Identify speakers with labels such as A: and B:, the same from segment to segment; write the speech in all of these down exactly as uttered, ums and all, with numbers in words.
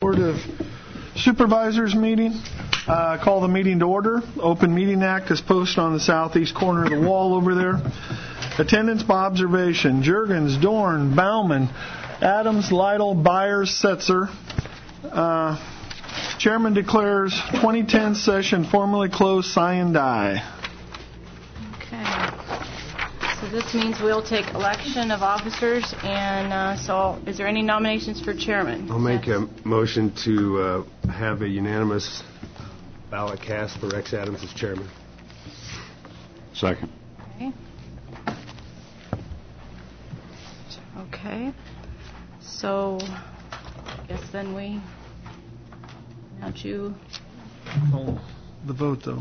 A: Board of Supervisors meeting. Uh, call the meeting to order. Open Meeting Act is posted on the southeast corner of the wall over there. Attendance by observation. Juergens, Dorn, Bauman, Adams, Lytle, Byers, Setzer. Uh, Chairman declares twenty ten session formally closed, sign and die.
B: Okay. So this means we'll take election of officers, and uh, so is there any nominations for chairman?
C: I'll make a motion to uh, have a unanimous ballot cast for Rex Adams as chairman.
D: Second.
B: Okay. Okay. So I guess then we announce you.
A: Oh, the vote, though.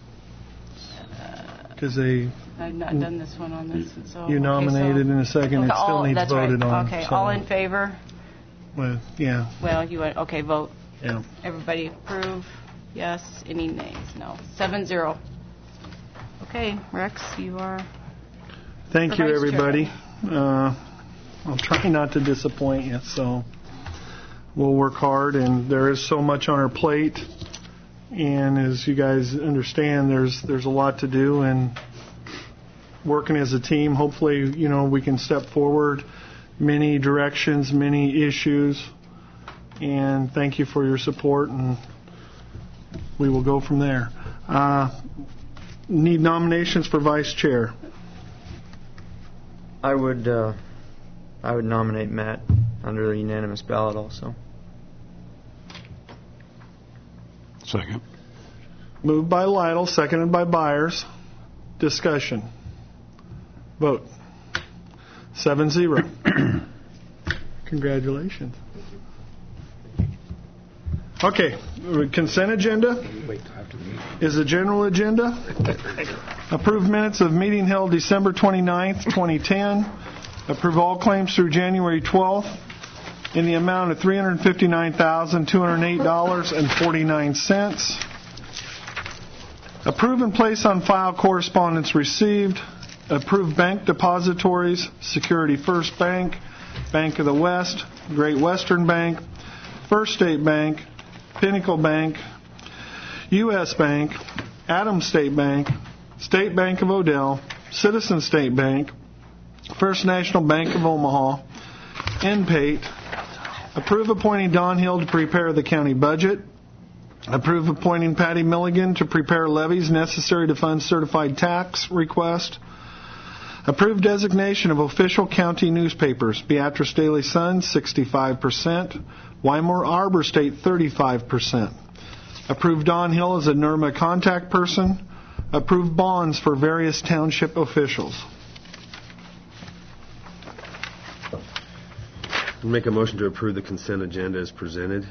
A: Because they...
B: I've not done this one on this. So,
A: you nominated
B: okay, so,
A: in a second.
B: Okay,
A: it still
B: all,
A: needs
B: that's
A: voted
B: right.
A: on.
B: Okay,
A: so.
B: all in favor?
A: Well, yeah.
B: Well, you went, okay, vote.
A: Yeah.
B: Everybody approve? Yes. Any nays? No. Seven zero. Okay, Rex, you are...
A: Thank you, everybody. Uh, I'll try not to disappoint you, so we'll work hard, and there is so much on our plate, and as you guys understand, there's there's a lot to do, and working as a team, hopefully, you know, we can step forward many directions, many issues, and thank you for your support, and we will go from there. Uh, need nominations for vice chair.
E: I would uh, I would nominate Matt under the unanimous ballot also.
D: Second.
A: Moved by Lytle, seconded by Byers. Discussion. Vote. Seven zero. Congratulations. Okay, consent agenda is the general agenda. Approve minutes of meeting held December twenty-ninth, twenty ten. Approve all claims through January twelfth in the amount of three hundred fifty-nine thousand, two hundred eight dollars and forty-nine cents. Approve and place on file correspondence received. Approve bank depositories, Security First Bank, Bank of the West, Great Western Bank, First State Bank, Pinnacle Bank, U S Bank, Adams State Bank, State Bank of Odell, Citizen State Bank, First National Bank of Omaha, N P A T E. Approve appointing Don Hill to prepare the county budget. Approve appointing Patty Milligan to prepare levies necessary to fund certified tax request. Approve designation of official county newspapers. Beatrice Daily Sun, sixty-five percent. Wymore Arbor State, thirty-five percent. Approve Don Hill as a N R M A contact person. Approve bonds for various township officials.
C: Make a motion to approve the consent agenda as presented.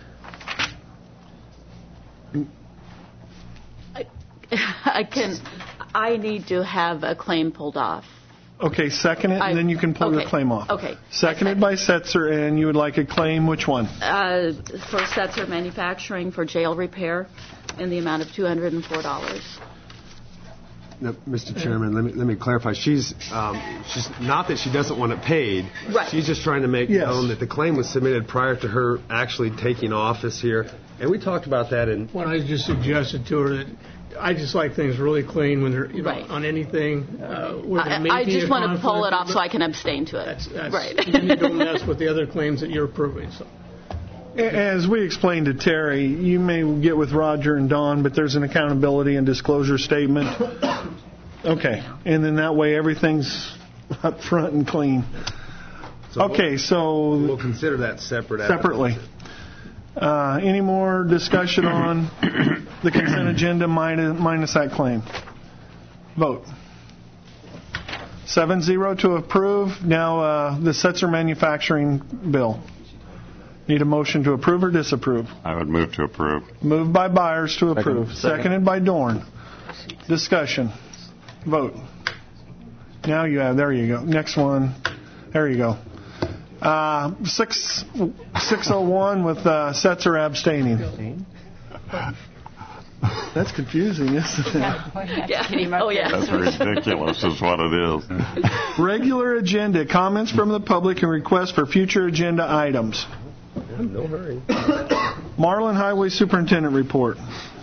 F: I, I can. I need to have a claim pulled off.
A: Okay, second it, and
F: I,
A: then you can pull
F: okay,
A: your claim off.
F: Okay.
A: Seconded by Setzer, and you would like a claim, which one?
F: Uh, for Setzer Manufacturing for jail repair in the amount of two hundred four dollars.
C: Now, Mister Chairman, let me let me clarify. She's um, she's not that she doesn't want it paid.
F: Right.
C: She's just trying to make
A: Yes.
C: known that the claim was submitted prior to her actually taking office here, and we talked about that in.
G: What I just suggested to her that I just like things really clean when they're, you know,
F: Right.
G: on anything. Uh, where
F: I,
G: there may
F: I
G: be
F: just
G: a
F: want to pull it
G: conflict,
F: off so I can abstain to it.
G: That's, that's,
F: right.
G: then you don't mess with the other claims that you're approving. So.
A: As we explained to Terry, you may get with Roger and Don, but there's an accountability and disclosure statement. Okay, and then that way everything's up front and clean.
C: So
A: Okay,
C: we'll,
A: so
C: we'll consider that separate. after
A: separately. Uh, any more discussion on the consent agenda minus, minus that claim? Vote. seven zero to approve. Now uh, the Setzer Manufacturing bill. Need a motion to approve or disapprove?
D: I would move to approve.
A: Moved by Byers to approve.
E: Second. Second.
A: Seconded by Dorn. Discussion. Vote. Now you have, there you go. Next one. There you go. Uh, six, six oh one with uh, Setzer abstaining. That's confusing, isn't it?
F: Yeah. Oh, yeah.
D: That's ridiculous is what it is.
A: Regular agenda. Comments from the public and requests for future agenda items.
C: No hurry.
A: Marlin Highway Superintendent report.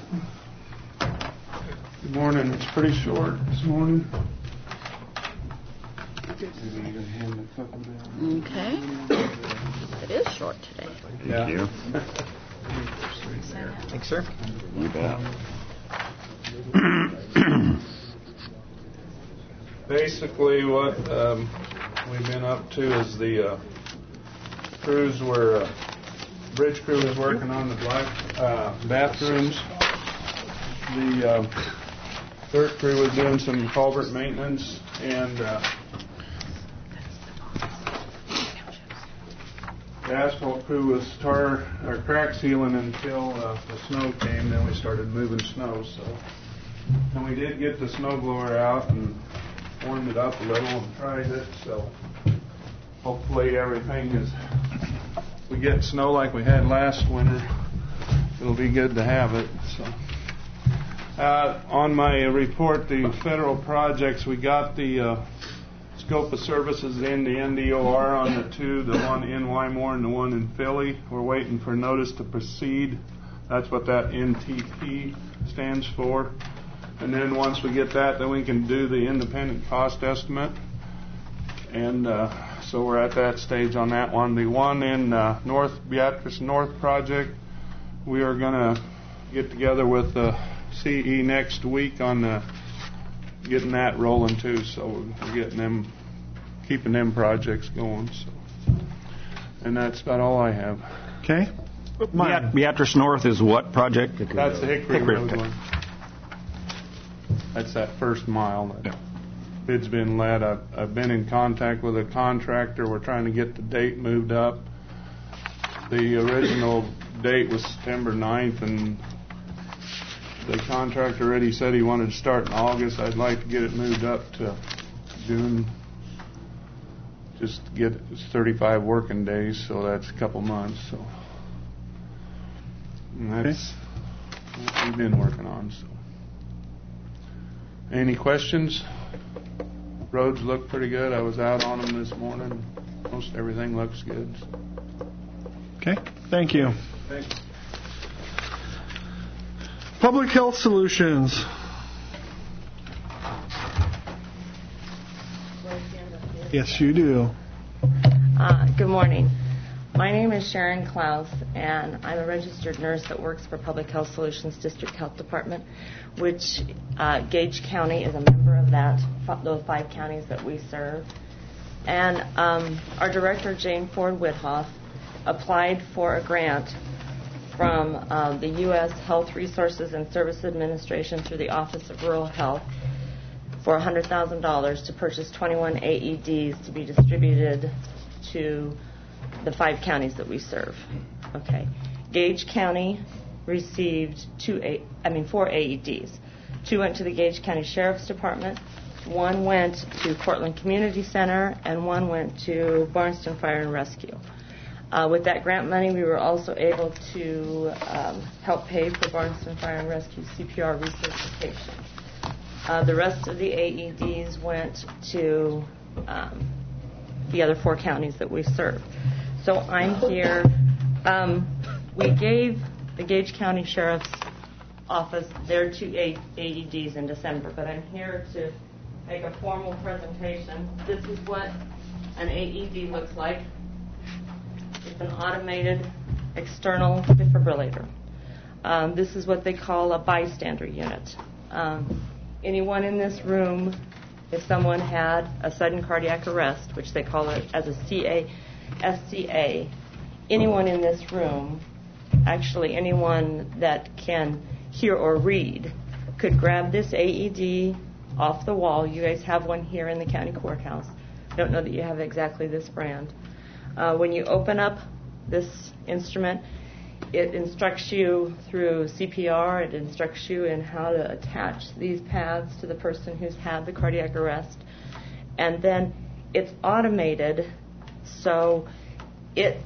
H: Good morning. It's pretty short this morning.
F: Okay. It is short today.
D: Thank
H: Yeah.
D: you.
E: Thanks, sir.
D: You bet.
H: Basically, what um, we've been up to is the uh, crews were, uh, bridge crew was working on the black uh, bathrooms. The uh, dirt crew was doing some culvert maintenance, and uh, the asphalt crew was tar or crack sealing until uh, the snow came. Then we started moving snow. So, and we did get the snow blower out and warmed it up a little and tried it. So, hopefully everything is. We get snow like we had last winter. It'll be good to have it. So, uh, on my report, the federal projects, we got the uh, scope of services in the N D O R on the two, the one in Wymore and the one in Philly. We're waiting for notice to proceed. That's what that N T P stands for. And then once we get that, then we can do the independent cost estimate. And uh, so we're at that stage on that one. The one in uh, North Beatrice North project, we are going to get together with the C E next week on the, getting that rolling too. So we're getting them, keeping them projects going. So, and that's about all I have.
A: Okay.
I: Beat- Beatrice North is what project?
H: That's the Hickory,
I: Hickory,
H: Road
I: okay.
H: one. That's that first mile. That yeah. Bid's been let. I've, I've been in contact with a contractor. We're trying to get the date moved up. The original date was September ninth, and the contractor already said he wanted to start in August. I'd like to get it moved up to June. Just to get it's thirty-five working days, so that's a couple months. So and that's okay. What we've been working on. So. Any questions? Roads look pretty good. I was out on them this morning. Most everything looks good. So.
A: Okay. Thank you.
H: Thanks.
A: Public Health Solutions. Yes, you do.
J: Uh, good morning. My name is Sharon Klaus, and I'm a registered nurse that works for Public Health Solutions District Health Department, which uh, Gage County is a member of that, those five counties that we serve. And um, our director, Jane Ford Whithoff, applied for a grant from uh, the U S Health Resources and Service Administration through the Office of Rural Health for one hundred thousand dollars to purchase twenty-one A E Ds to be distributed to the five counties that we serve. Okay. Gage County received two, a, I mean four A E Ds. Two went to the Gage County Sheriff's Department, one went to Cortland Community Center, and one went to Barnston Fire and Rescue. Uh, with that grant money, we were also able to um, help pay for Barnston Fire and Rescue C P R recertification. Uh, the rest of the A E Ds went to um, the other four counties that we serve. So I'm here. Um, we gave the Gage County Sheriff's Office their two A E Ds in December, but I'm here to make a formal presentation. This is what an A E D looks like. It's an automated external defibrillator. Um, this is what they call a bystander unit. Um, anyone in this room, if someone had a sudden cardiac arrest, which they call it as a C A S C A, anyone in this room, actually anyone that can hear or read, could grab this A E D off the wall. You guys have one here in the county courthouse. I don't know that you have exactly this brand. Uh, when you open up this instrument, it instructs you through C P R. It instructs you in how to attach these pads to the person who's had the cardiac arrest. And then it's automated, so it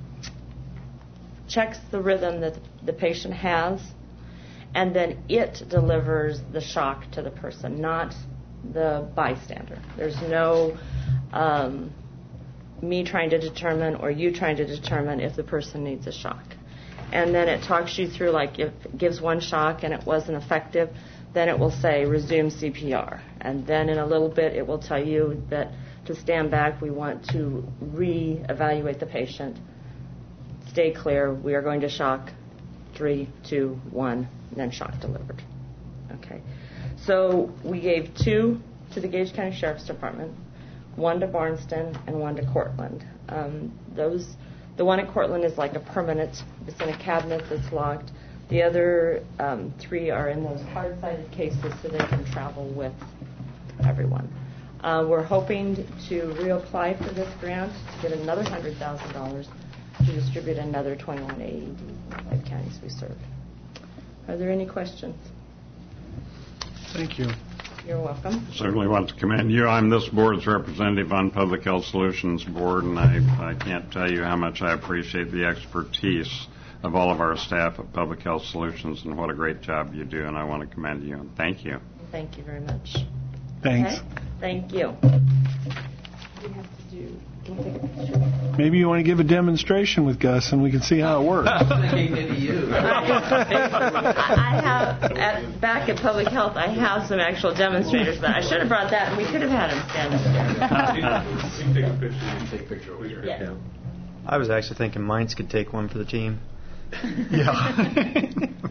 J: checks the rhythm that the patient has, and then it delivers the shock to the person, not the bystander. There's no um, me trying to determine or you trying to determine if the person needs a shock. and then it talks you through, like if it gives one shock and it wasn't effective, then it will say resume C P R. And then in a little bit it will tell you that to stand back, we want to re-evaluate the patient. Stay clear. We are going to shock. Three, two, one, and then shock delivered. Okay. So we gave two to the Gage County Sheriff's Department, one to Barnston, and one to Cortland. Um, those, the one at Cortland is like a permanent. It's in a cabinet that's locked. The other um, three are in those hard-sided cases so they can travel with everyone. Uh, we're hoping to reapply for this grant to get another one hundred thousand dollars to distribute another twenty-one A E D in the five counties we serve. Are there any questions?
A: Thank you.
J: You're welcome.
D: Certainly want to commend you. I'm this board's representative on Public Health Solutions Board, and I, I can't tell you how much I appreciate the expertise of all of our staff at Public Health Solutions and what a great job you do, and I want to commend you and thank you.
J: Thank you very much.
A: Thanks.
J: Okay? Thank you. We have to do, can we take a picture?
A: Maybe you want to give a demonstration with Gus and we can see how it works.
J: I, I have, at, back at Public Health, I have some actual demonstrators, but I should have brought that and we could have had him stand up there.
H: You can take a picture. You can take a picture over here.
J: Yeah.
E: Yeah. I was actually thinking Mainz could take one for the team.
A: Yeah.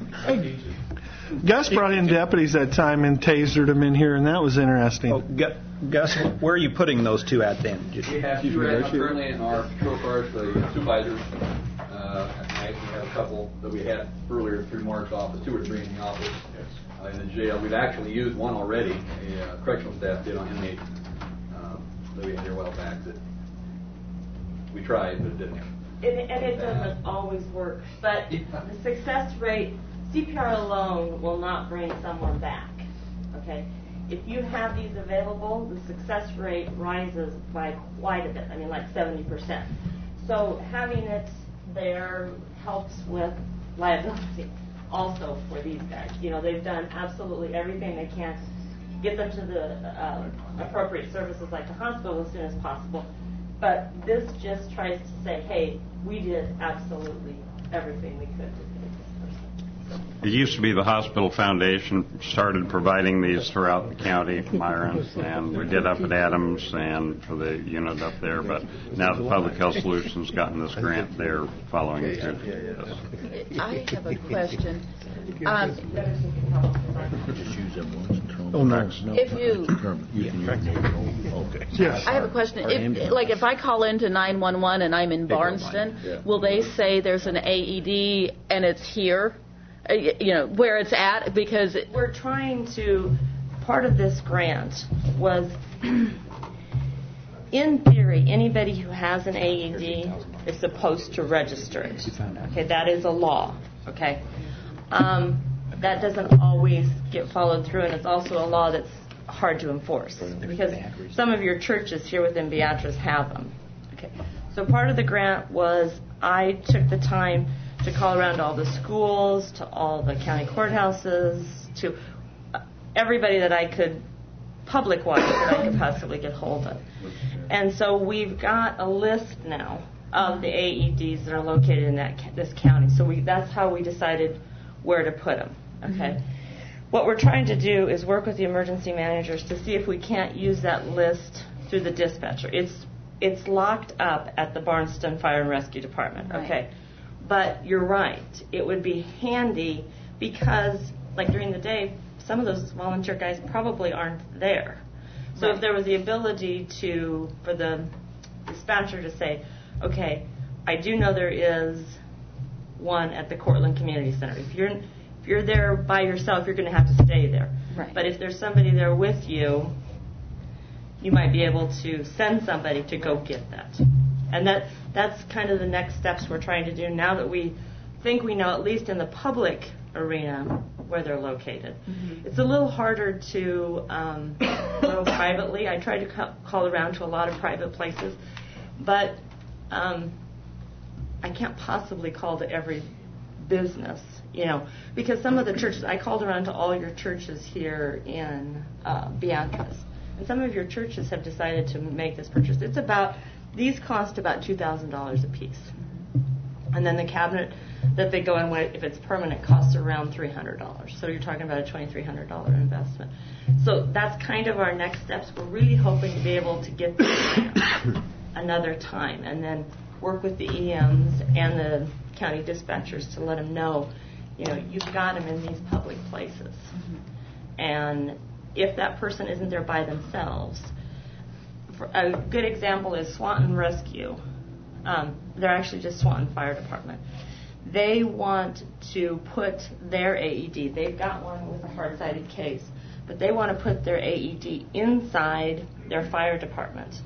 A: Gus brought in deputies that time and tasered them in here, and that was interesting.
I: Oh, Gu- Gus, where are you putting those two at then?
K: We have two right now currently in our patrol cars for the supervisors. Uh, at night we have a couple that we had earlier through Mark's office, two or three in the office. Uh, in the jail, we've actually used one already. A uh, correctional staff did on inmate uh, that we had here a while back that we tried, but it didn't.
J: It, and it doesn't always work, but the success rate, C P R alone will not bring someone back, okay? If you have these available, the success rate rises by quite a bit, I mean like seventy percent. So having it there helps with liability also for these guys. You know, they've done absolutely everything they can to get them to the uh, appropriate services like the hospital as soon as possible. But this just tries to say, hey, we did absolutely everything we could to save this person.
D: It used to be the Hospital Foundation started providing these throughout the county, Myron, and we did up at Adams and for the unit up there, but now the Public Health Solutions gotten this grant, they're following it through.
F: I have a question. Um,
A: Oh, no.
F: if you,
A: Okay. Yes.
F: I have a question. If, like, if I call into nine one one and I'm in Barnston, will they say there's an A E D and it's here? Uh, you know, where it's at? Because it,
J: we're trying to, part of this grant was, in theory, anybody who has an A E D is supposed to register it. Okay, that is a law. Okay. Um, that doesn't always get followed through, and it's also a law that's hard to enforce because some of your churches here within Beatrice have them. Okay, so part of the grant was I took the time to call around to all the schools, to all the county courthouses, to everybody that I could, public-wise, that I could possibly get hold of. And so we've got a list now of the A E Ds that are located in that this county. So we, that's how we decided where to put them. Okay. Mm-hmm. What we're trying to do is work with the emergency managers to see if we can't use that list through the dispatcher. It's it's locked up at the Barnston Fire and Rescue Department.
F: Right.
J: Okay. But you're right. It would be handy because, like during the day, some of those volunteer guys probably aren't there. So right. If there was the ability to, for the dispatcher to say, okay, I do know there is one at the Cortland Community Center. If you're if you're there by yourself, you're going to have to stay there.
F: Right.
J: But if there's somebody there with you, you might be able to send somebody to go get that. And that that's kind of the next steps we're trying to do now that we think we know, at least in the public arena, where they're located. Mm-hmm. It's a little harder to um, go privately. I try to ca- call around to a lot of private places, but um, I can't possibly call to every business, you know, because some of the churches, I called around to all your churches here in uh, Beatrice, and some of your churches have decided to make this purchase. It's about, these cost about two thousand dollars a piece. And then the cabinet that they go in with. If it's permanent, costs around three hundred dollars. So you're talking about a twenty-three hundred dollars investment. So that's kind of our next steps. We're really hoping to be able to get this another time and then work with the E Ms and the county dispatchers to let them know, you know, you've got them in these public places. Mm-hmm. And if that person isn't there by themselves, for a good example is Swanton Rescue. Um, they're actually just Swanton Fire Department. They want to put their A E D, they've got one with a hard-sided case, but they want to put their A E D inside their fire department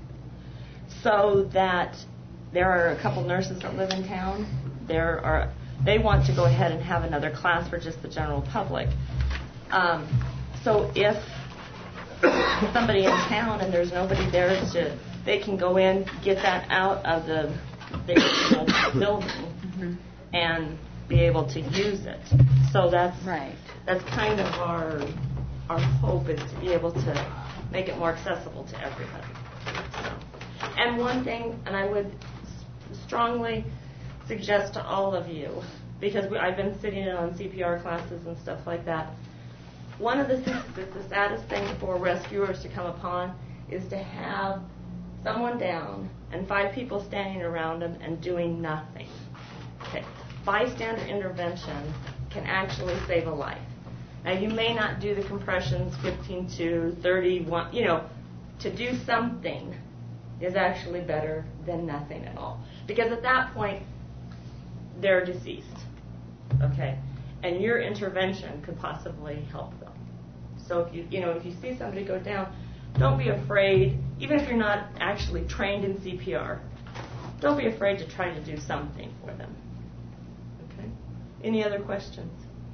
J: so that there are a couple nurses that live in town. There are, they want to go ahead and have another class for just the general public. Um, so if somebody in town and there's nobody there to, they can go in, get that out of the, the building mm-hmm. and be able to use it. So that's
B: right.
J: That's kind of our our hope, is to be able to make it more accessible to everybody. So. And one thing, and I would strongly suggest to all of you, because we, I've been sitting in on C P R classes and stuff like that. One of the things that's the saddest thing for rescuers to come upon is to have someone down and five people standing around them and doing nothing. Okay. Bystander intervention can actually save a life. Now, you may not do the compressions fifteen to thirty-one, you know, to do something is actually better than nothing at all. Because at that point, they're deceased. Okay? And your intervention could possibly help them. So if you, you know, if you see somebody go down, don't be afraid, even if you're not actually trained in C P R, don't be afraid to try to do something for them. Okay? Any other questions?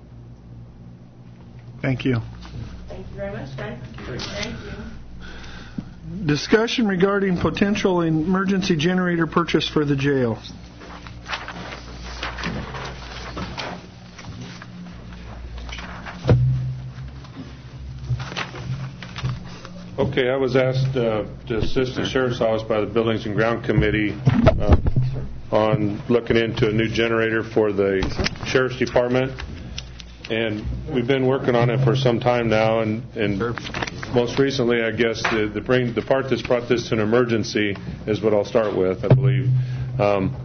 A: Thank you.
J: Thank you very much, guys. Thank you.
A: Discussion regarding potential emergency generator purchase for the jail.
L: Okay, I was asked uh, to assist the Sheriff's Office by the Buildings and Ground Committee uh, on looking into a new generator for the Sheriff's Department. And we've been working on it for some time now, and, and most recently, I guess, the, the, bring, the part that's brought this to an emergency is what I'll start with, I believe, um,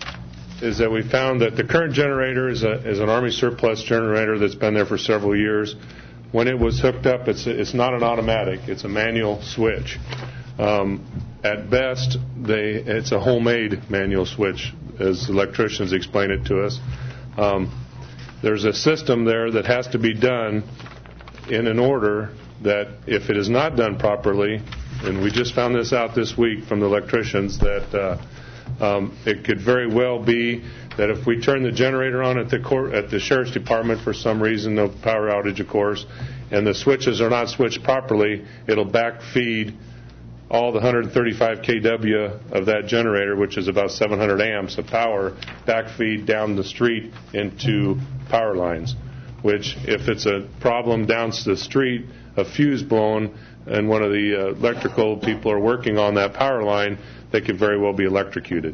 L: is that we found that the current generator is, a, is an Army surplus generator that's been there for several years. When it was hooked up, it's, it's not an automatic. It's a manual switch. Um, at best, they, it's a homemade manual switch, as electricians explain it to us. Um, There's a system there that has to be done in an order that if it is not done properly, and we just found this out this week from the electricians, that uh, um, it could very well be that if we turn the generator on at the court, at the Sheriff's Department for some reason, no power outage, of course, and the switches are not switched properly, it'll backfeed all the one hundred thirty-five kilowatts of that generator, which is about seven hundred amps of power, backfeed down the street into power lines, which, if it's a problem down the street, a fuse blown, and one of the uh, electrical people are working on that power line, they could very well be electrocuted.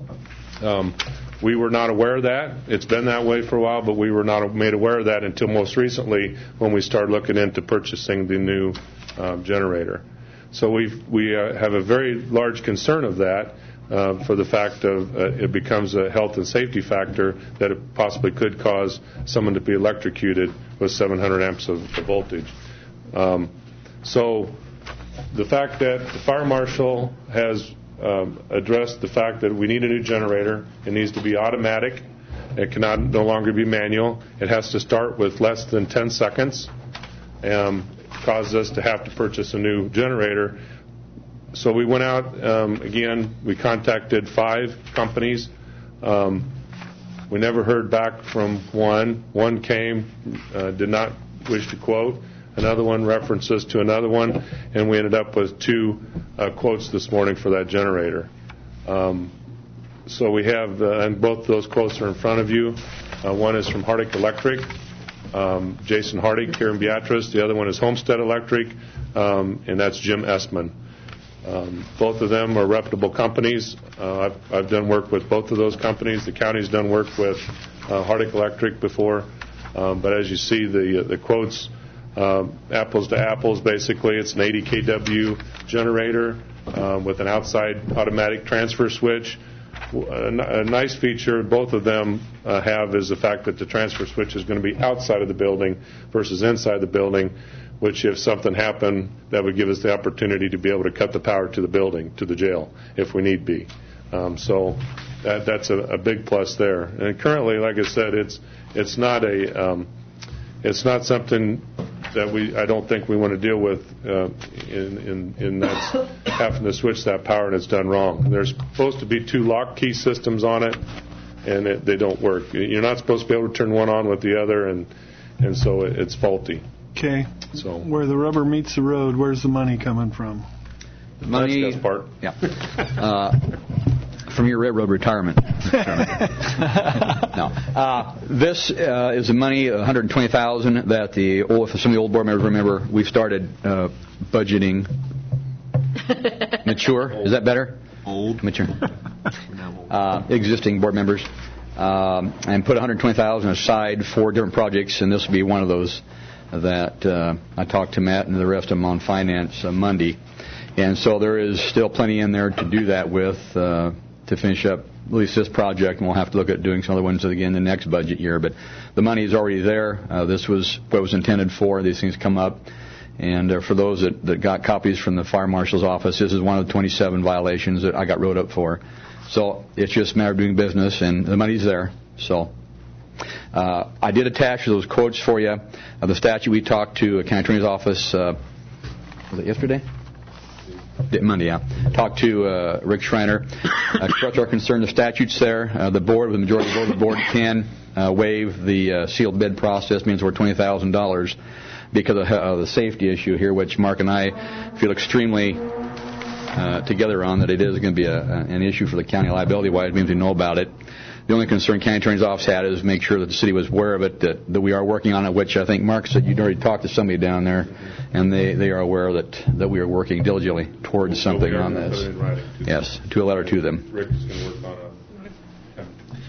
L: Um, we were not aware of that. It's been that way for a while, but we were not made aware of that until most recently when we started looking into purchasing the new um, generator. So we've, we uh, have a very large concern of that uh, for the fact of uh, it becomes a health and safety factor that it possibly could cause someone to be electrocuted with seven hundred amps of, of voltage. Um, so the fact that the fire marshal has um, addressed the fact that we need a new generator, it needs to be automatic, it cannot no longer be manual, it has to start with less than ten seconds. Um, caused us to have to purchase a new generator. So we went out, um, again, we contacted five companies. Um, we never heard back from one. One came, uh, did not wish to quote. Another one references to another one, and we ended up with two uh, quotes this morning for that generator. Um, so we have, uh, and both those quotes are in front of you. Uh, one is from Hardick Electric. Um, Jason Hardick here in Beatrice. The other one is Homestead Electric, um, and that's Jim Essman. Um, both of them are reputable companies. Uh, I've, I've done work with both of those companies. The county's done work with uh, Hardick Electric before. Um, but as you see, the the quotes, um, apples to apples, basically, it's an eighty K W generator um, with an outside automatic transfer switch. A, a nice feature both of them uh, have is the fact that the transfer switch is going to be outside of the building versus inside the building, which if something happened, that would give us the opportunity to be able to cut the power to the building, to the jail, if we need be. Um, so that, that's a, a big plus there. And currently, like I said, it's it's not a um, it's not something that we I don't think we want to deal with uh, in in in that's having to switch that power and it's done wrong. There's supposed to be two lock key systems on it, and it, they don't work. You're not supposed to be able to turn one on with the other, and and so it, it's faulty.
A: Okay.
L: So
A: where the rubber meets the road, where's the money coming from?
M: The money.
L: That's, that's part.
M: Yeah. Uh, from your railroad retirement. No. Uh, this uh, is the money, one hundred twenty thousand dollars, that the old, some of the old board members remember. We've started uh, budgeting. Mature. Is that better? Old. Mature. Uh, existing board members. Um, and put one hundred twenty thousand dollars aside for different projects, and this will be one of those that uh, I talked to Matt and the rest of them on finance uh, Monday. And so there is still plenty in there to do that with uh, to finish up at least this project, and we'll have to look at doing some other ones again the next budget year. But the money is already there. Uh, this was what it was intended for. These things come up. And uh, for those that, that got copies from the fire marshal's office, this is one of the twenty-seven violations that I got wrote up for. So it's just a matter of doing business, and the money's there. So uh, I did attach those quotes for you. Uh, the statute we talked to a county attorney's office, uh, was it yesterday? Monday, yeah. Talked to uh, Rick Schreiner. Uh, expressed our concern. The statute's there. Uh, the board, with the majority vote of the board, can uh, waive the uh, sealed bid process. Means we're twenty thousand dollars because of uh, the safety issue here, which Mark and I feel extremely uh, together on, that it is going to be a, an issue for the county liability-wise. It means we know about it. The only concern county attorney's office had is make sure that the city was aware of it, that, that we are working on it, which I think Mark said you'd already talked to somebody down there, and they, they are aware that, that we are working diligently towards something
L: so
M: on this.
L: Put it in writing to
M: yes, to a letter to them.
L: Rick is going to work on it.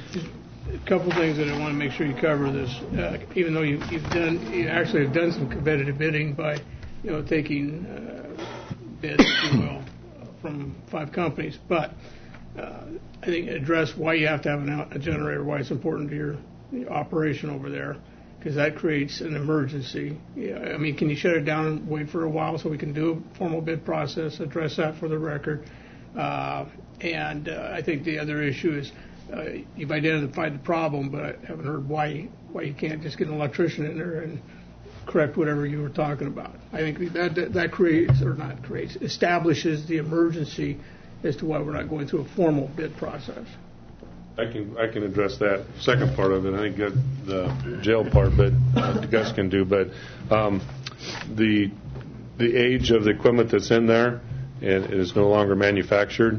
G: A couple things that I want to make sure you cover this. Uh, even though you, you've done, you actually have done some competitive bidding by, you know, taking uh, bids, if you will, from five companies, but uh, I think address why you have to have an, a generator, why it's important to your, your operation over there, because that creates an emergency. Yeah, I mean, can you shut it down and wait for a while so we can do a formal bid process, address that for the record? Uh, and uh, I think the other issue is uh, you've identified the problem, but I haven't heard why why you can't just get an electrician in there and correct whatever you were talking about. I think that that, that creates, or not creates, establishes the emergency as to why we're not going through a formal bid process.
L: I can I can address that second part of it. I think get the jail part, but uh, Gus can do. But um, the the age of the equipment that's in there and it is no longer manufactured.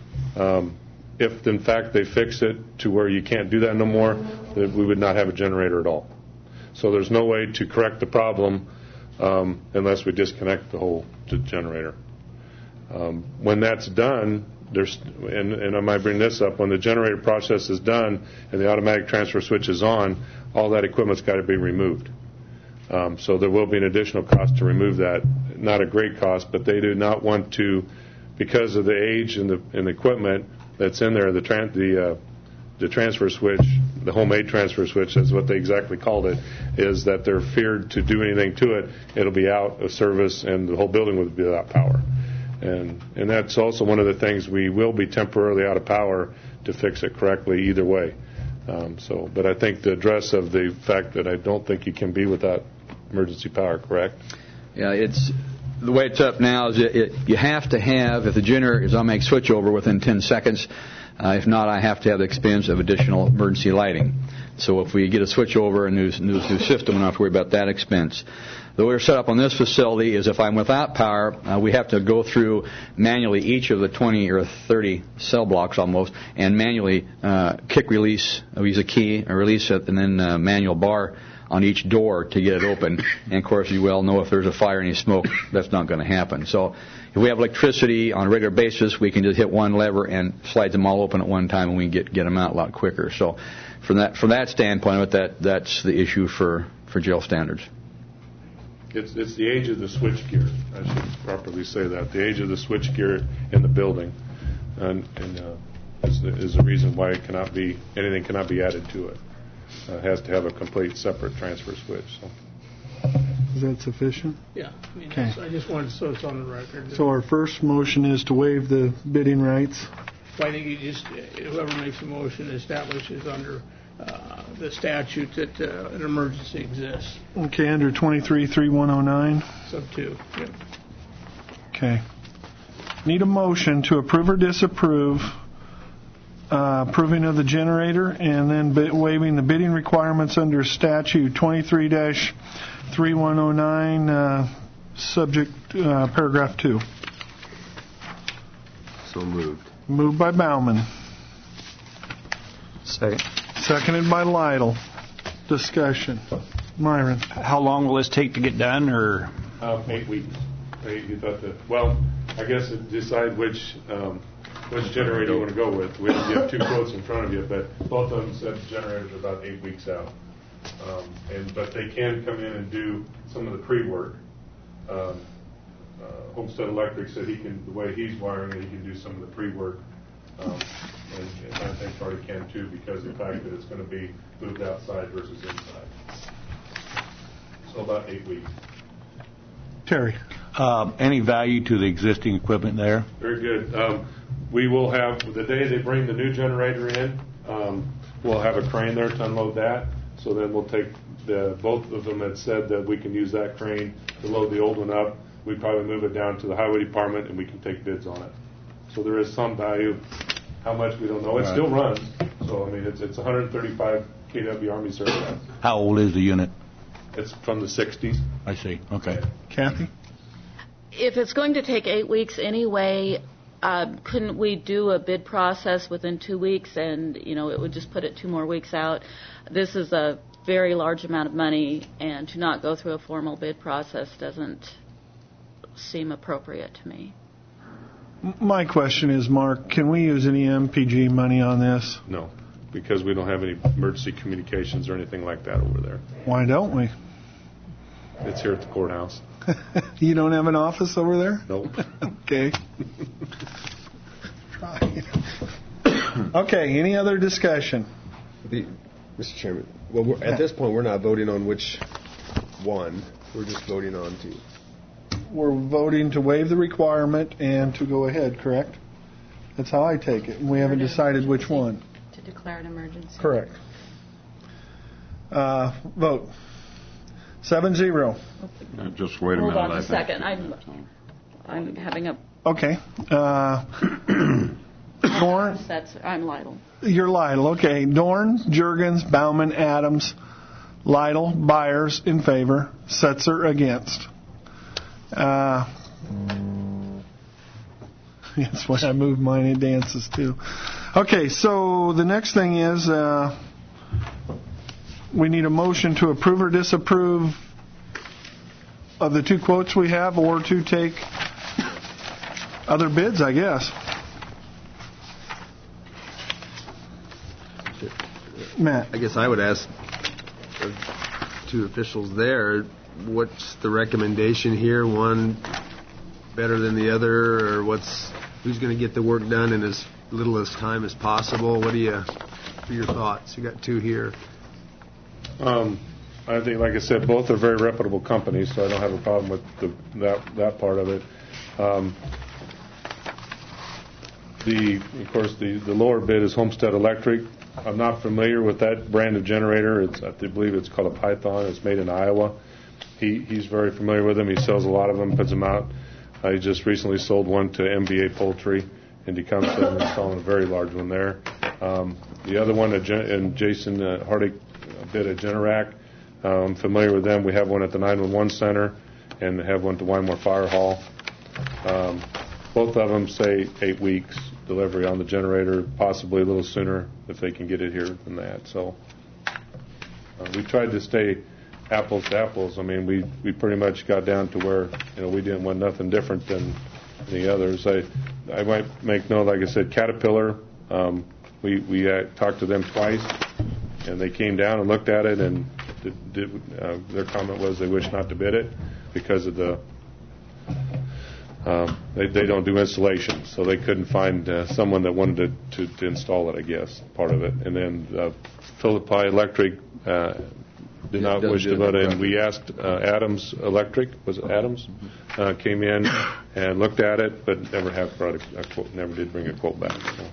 L: Um, if in fact they fix it to where you can't do that no more, then we would not have a generator at all. So there's no way to correct the problem um, unless we disconnect the whole generator. Um, when that's done, there's and, and I might bring this up, when the generator process is done and the automatic transfer switch is on, all that equipment's got to be removed. Um, so there will be an additional cost to remove that. Not a great cost, but they do not want to, because of the age and the, and the equipment that's in there, the, tran- the, uh, the transfer switch, the homemade transfer switch, is what they exactly called it, is that they're feared to do anything to it, it'll be out of service and the whole building would be without power. And and that's also one of the things, we will be temporarily out of power to fix it correctly either way. Um, so, but I think the address of the fact that I don't think you can be without emergency power, correct?
M: Yeah, it's the way it's up now is it, it, you have to have, if the generator is on make switchover within ten seconds, uh, if not, I have to have the expense of additional emergency lighting. So if we get a switchover and new, new, new system, we don't have to worry about that expense. The way we're set up on this facility is if I'm without power, uh, we have to go through manually each of the twenty or thirty cell blocks almost, and manually uh, kick release. We use a key, a release it, and then uh, manual bar on each door to get it open. And of course, you well know if there's a fire and any smoke, that's not going to happen. So if we have electricity on a regular basis, we can just hit one lever and slide them all open at one time, and we can get get them out a lot quicker. So from that from that standpoint, that that's the issue for, for jail standards.
L: It's it's the age of the switchgear. I should properly say that the age of the switchgear in the building, and, and uh, is, the, is the reason why it cannot be anything cannot be added to it. Uh, it has to have a complete separate transfer switch. So.
A: Is that sufficient?
G: Yeah. I mean,
A: Okay.
G: that's- I just wanted, so it's on the record.
A: So our first motion is to waive the bidding rights.
G: I think you just, whoever makes a motion establishes under uh, the statute that uh, an emergency exists.
A: Okay, under twenty-three three one oh nine.
G: Sub two. Yep.
A: Okay. Need a motion to approve or disapprove uh, approving of the generator and then bid, waiving the bidding requirements under statute twenty-three dash three one oh nine, uh, subject uh, paragraph two.
C: So moved.
A: Moved by Bauman.
E: Second.
A: Seconded by Lytle. Discussion. Myron.
I: How long will this take to get done, or?
L: Um, eight weeks. Eight, you thought that, well, I guess it decide which um, which generator you want to go with. We have, you have two quotes in front of you, but both of them said the generators are about eight weeks out. Um, and but they can come in and do some of the pre-work. Um, uh, Homestead Electric said he can, the way he's wiring it, he can do some of the pre-work. Um, and, and I think Charlie can too, because of the fact that it's going to be moved outside versus inside. So about eight weeks.
A: Terry.
I: Uh, any value to the existing equipment there?
L: Very good. Um, we will have, the day they bring the new generator in, um, we'll have a crane there to unload that. So then we'll take the, both of them had said that we can use that crane to load the old one up. We probably move it down to the highway department and we can take bids on it. So there is some value. How much, we don't know. It
I: Right.
L: still runs. So, I mean, it's it's one hundred thirty-five K W Army certified.
I: How old is the unit?
L: It's from the sixties.
I: I see. Okay.
A: Kathy?
F: If it's going to take eight weeks anyway, uh, couldn't we do a bid process within two weeks and, you know, it would just put it two more weeks out? This is a very large amount of money, and to not go through a formal bid process doesn't seem appropriate to me.
A: My question is, Mark, can we use any M P G money on this?
L: No, because we don't have any emergency communications or anything like that over there.
A: Why don't we?
L: It's here at the courthouse.
A: You don't have an office over there?
L: Nope.
A: Okay. Try. Okay, any other discussion?
C: The, Mister Chairman, well, we're, at this point, we're not voting on which one. We're just voting on two.
A: We're voting to waive the requirement and to go ahead, correct? That's how I take it. And we haven't decided which one.
B: To declare an emergency.
A: Correct. Uh, vote. Seven zero.
D: Uh, Just wait a
F: Hold
D: minute.
F: on
D: I
F: a
D: think.
F: second. I'm, I'm having a...
A: Okay. Uh, Dorn,
F: That's, I'm Lytle.
A: you're Lytle. Okay. Dorn, Jurgens, Bauman, Adams, Lytle, Byers in favor, Setzer against. Uh, that's when I move mine, it dances too. Okay, so the next thing is uh, we need a motion to approve or disapprove of the two quotes we have, or to take other bids, I guess. Matt.
C: I guess I would ask the two officials there, what's the recommendation here? One better than the other, or what's who's going to get the work done in as little as time as possible? What do you, what are your thoughts? You got two here.
L: Um, I think, like I said, both are very reputable companies, so I don't have a problem with the, that that part of it. Um, the, of course, the, the lower bid is Homestead Electric. I'm not familiar with that brand of generator. It's, I believe it's called a Python. It's made in Iowa. He he's very familiar with them. He sells a lot of them, puts them out. Uh, he just recently sold one to M B A Poultry in Tecumseh, and installing a very large one there. Um, the other one, and Jason uh, Hardick bid at Generac. Uh, I'm familiar with them. We have one at the nine one one center, and have one at the Wymore Fire Hall. Um, both of them say eight weeks delivery on the generator, possibly a little sooner if they can get it here than that. So uh, we tried to stay apples to apples, I mean, we, we pretty much got down to where, you know, we didn't want nothing different than the others. I I might make note, like I said, Caterpillar, um, we, we uh, talked to them twice, and they came down and looked at it, and did, did, uh, their comment was they wish not to bid it because of the, um, they, they don't do installation, so they couldn't find uh, someone that wanted to, to, to install it, I guess, part of it. And then uh, Philippi Electric uh, did not
M: Doesn't
L: wish
M: do
L: to
M: it
L: vote in.
M: correctly.
L: We asked uh, Adams Electric, was it Adams, uh, came in and looked at it, but never have brought a, a quote, never did bring a quote back. So.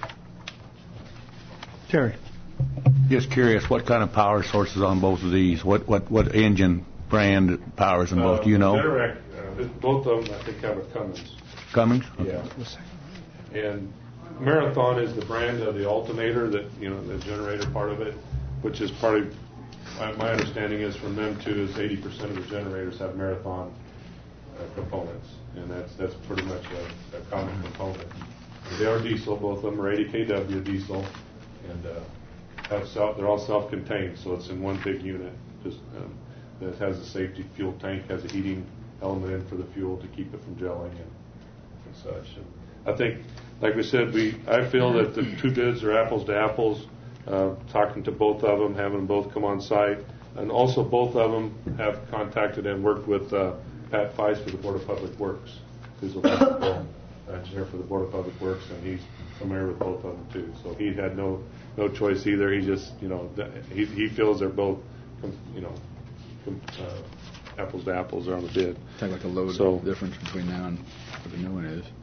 A: Terry.
I: Just curious, what kind of power sources on both of these? What what what engine brand powers them both? Do you know?
L: Generac, uh, both of them, I think, have a Cummins.
I: Cummins?
L: Yeah. And Marathon is the brand of the alternator, that, you know, the generator part of it, which is probably, my, my understanding is from them too, is eighty percent of the generators have Marathon uh, components, and that's that's pretty much a, a common component. They are diesel, both of them are eighty K W diesel, and uh, have self, they're all self-contained, so it's in one big unit. Just um, that has a safety fuel tank, has a heating element in for the fuel to keep it from gelling and, and such. And I think, like we said, we I feel that the two bids are apples to apples. Uh, talking to both of them, having them both come on site, and also both of them have contacted and worked with uh, Pat Feist for the Board of Public Works, who's a electrical engineer for the Board of Public Works, and he's familiar with both of them too. So he had no no choice either. He just, you know, he he feels they're both, you know, uh, apples to apples are on the bid.
M: Talk about the load
L: So-
M: difference between now and what the new one is.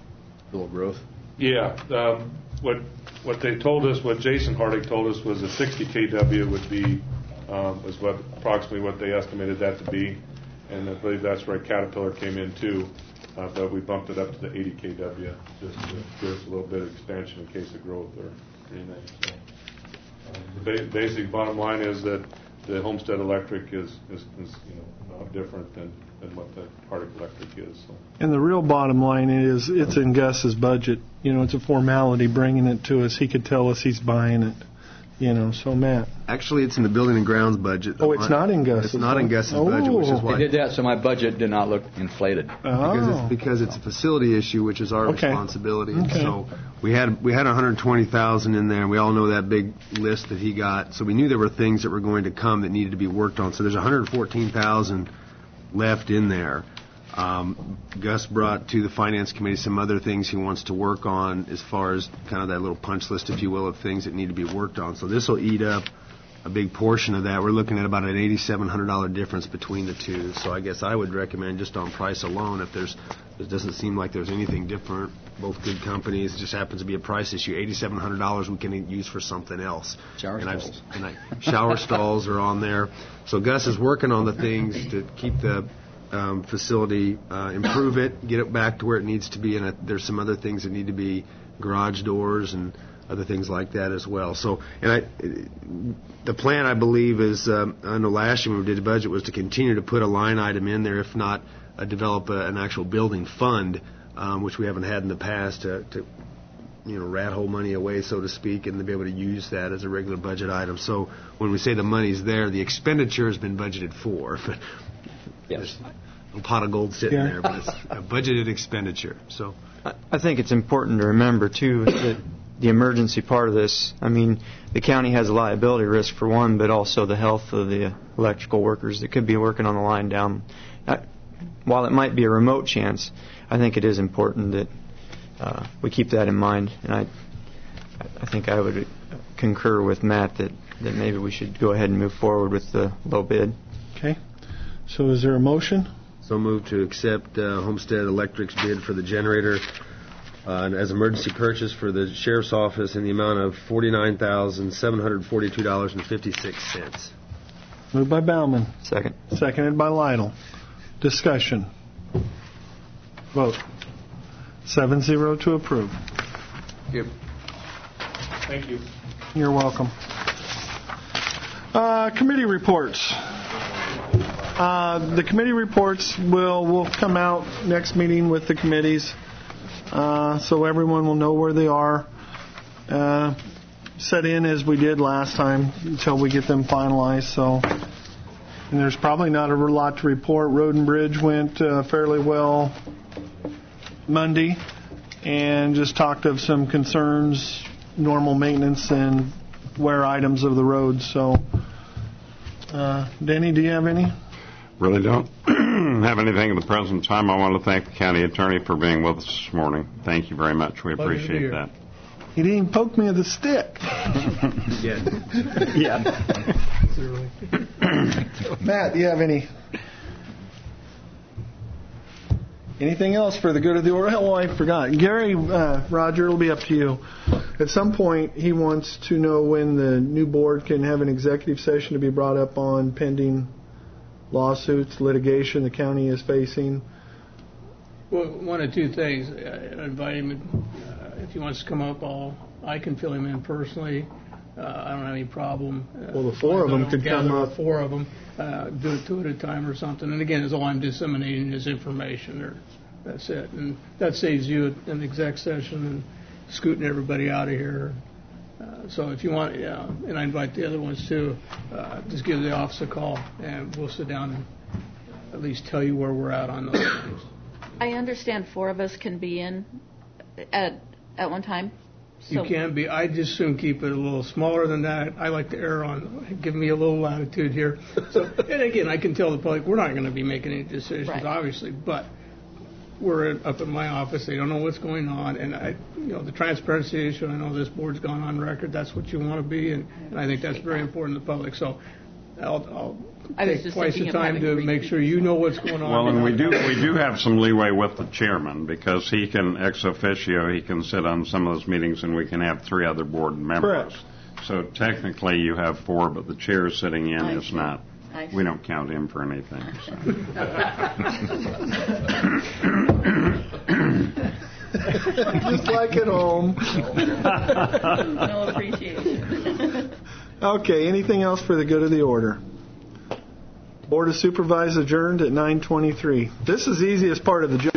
M: A little growth.
L: Yeah, um, what what they told us, what Jason Hardig told us, was a sixty K W would be um, was what approximately what they estimated that to be, and I believe that's where Caterpillar came in too. Uh, but we bumped it up to the eighty K W just to give us a little bit of expansion in case of growth or anything. So, um, the ba- basic bottom line is that the Homestead Electric is, is, is you know not different than, than what the Hardig Electric is. So.
A: And the real bottom line is, it's in Gus's budget. You know, it's a formality bringing it to us. He could tell us he's buying it. You know, so Matt.
C: Actually, it's in the building and grounds budget.
A: Oh, it's not in Gus's.
C: It's not in Gus's budget, which is
A: Oh.
C: why.
M: They did that so my budget did not look inflated.
A: Oh.
C: Because it's, because it's a facility issue, which is our
A: Okay.
C: responsibility. And
A: Okay.
C: so we had we had one hundred twenty thousand in there. We all know that big list that he got. So we knew there were things that were going to come that needed to be worked on. So there's one hundred fourteen thousand left in there. Um, Gus brought to the Finance Committee some other things he wants to work on as far as kind of that little punch list, if you will, of things that need to be worked on. So this will eat up a big portion of that. We're looking at about an eighty-seven hundred dollars difference between the two. So I guess I would recommend, just on price alone, if there's, it doesn't seem like there's anything different, both good companies, it just happens to be a price issue. eighty-seven hundred dollars we can use for something else.
M: Shower
C: and
M: stalls.
C: I've, and I, shower stalls are on there. So Gus is working on the things to keep the um, facility, uh, improve it, get it back to where it needs to be, and uh, there's some other things that need to be, garage doors and other things like that as well. So, and I, the plan, I believe, is, um, I know last year when we did the budget, was to continue to put a line item in there, if not uh, develop a, an actual building fund, um, which we haven't had in the past, to, to you know, rat hole money away, so to speak, and to be able to use that as a regular budget item. So when we say the money's there, the expenditure has been budgeted for. But
M: Yes.
C: a pot of gold sitting
A: Yeah.
C: there, but it's a budgeted expenditure. So
E: I- I think it's important to remember, too, that the emergency part of this, I mean, the county has a liability risk for one, but also the health of the electrical workers that could be working on the line down. I, while it might be a remote chance, I think it is important that uh, we keep that in mind. And I, I think I would concur with Matt that, that maybe we should go ahead and move forward with the low bid.
A: Okay. So is there a motion?
C: So move to accept uh, Homestead Electric's bid for the generator uh, as emergency purchase for the sheriff's office in the amount of forty-nine thousand seven hundred forty-two dollars and fifty-six cents.
A: Moved by Bauman.
E: Second.
A: Seconded by Lytle. Discussion. Vote. Seven zero to approve.
M: Yep.
L: Thank you.
A: You're welcome. Uh, committee reports. Uh, the committee reports will will come out next meeting with the committees, uh, so everyone will know where they are. Uh, set in as we did last time until we get them finalized. So And there's probably not a lot to report. Road and Bridge went uh, fairly well Monday, and just talked of some concerns, normal maintenance and wear items of the road. So, uh, Denny, do you have any?
D: Really don't have anything at the present time. I want to thank the county attorney for being with us this morning. Thank you very much. We
G: Pleasure to be
D: appreciate
G: here.
D: that.
A: He didn't even poke me with a stick.
C: Yeah.
A: Matt, do you have any? Anything else for the good of the order? Oh, I forgot. Gary, uh, Roger, it'll be up to you. At some point, he wants to know when the new board can have an executive session to be brought up on pending lawsuits, litigation the county is facing.
G: Well, one of two things. I invite him, uh, if he wants to come up, I'll, I can fill him in personally. Uh, I don't have any problem. Uh,
A: Well, the four of them could come
G: gather
A: up.
G: Four of them, uh, do it two at a time or something. And again, it's all I'm disseminating is information. Or that's it. And that saves you an exec session and scooting everybody out of here. Uh, so if you want, yeah, and I invite the other ones too, uh, just give the office a call and we'll sit down and at least tell you where we're at on those things.
F: I understand four of us can be in at at one time.
G: You can be. I just soon keep it a little smaller than that. I like to err on, give me a little latitude here. So, and again, I can tell the public we're not going to be making any decisions,
F: Right.
G: obviously, but we're in, up in my office. They don't know what's going on, and I, you know, the transparency issue. I know this board's gone on record. That's what you want to be, and, and I think that's very important to the public. So, I'll, I'll
F: I was
G: take
F: just
G: twice
F: thinking
G: the
F: of
G: time
F: having
G: to
F: three
G: make sure you know what's going on.
D: Well, and we do we do have some leeway with the chairman because he can ex officio, he can sit on some of those meetings, and we can have three other board members.
A: Correct.
D: So technically, you have four, but the chair sitting in
F: I
D: is
F: see.
D: not.
F: I see.
D: We don't count him for anything. So.
A: Just like at home.
F: No appreciation.
A: Okay, anything else for the good of the order? Board of Supervisors adjourned at nine twenty-three. This is the easiest part of the job.